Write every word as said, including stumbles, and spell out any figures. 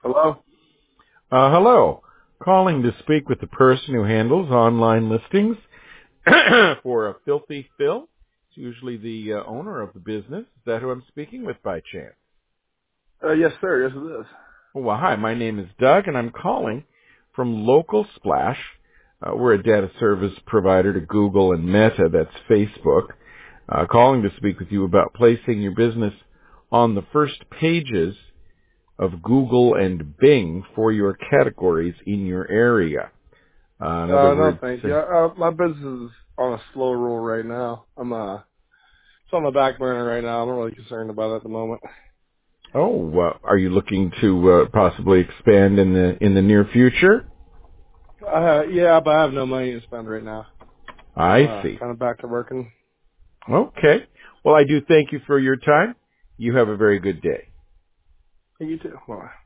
Hello? Uh, hello. Calling to speak with the person who handles online listings for a Filthy Phil. It's usually the uh, owner of the business. Is that who I'm speaking with by chance? Uh, yes, sir. Yes, it is. Oh, well, hi. My name is Doug, and I'm calling from Local Splash. Uh, we're a data service provider to Google and Meta, that's Facebook. Uh, calling to speak with you about placing your business on the first pages of Google and Bing for your categories in your area. Uh, in other Uh, no, words, thank uh, you. Uh, my business is on a slow roll right now. I'm, uh, it's on the back burner right now. I'm not really concerned about it at the moment. oh, uh, are you looking to uh, possibly expand in the in the near future? Uh, yeah, but I have no money to spend right now. I'm, I uh, see. kind of back to working. Okay. Well, I do thank you for your time. You have a very good day. Hey, you too. Bye.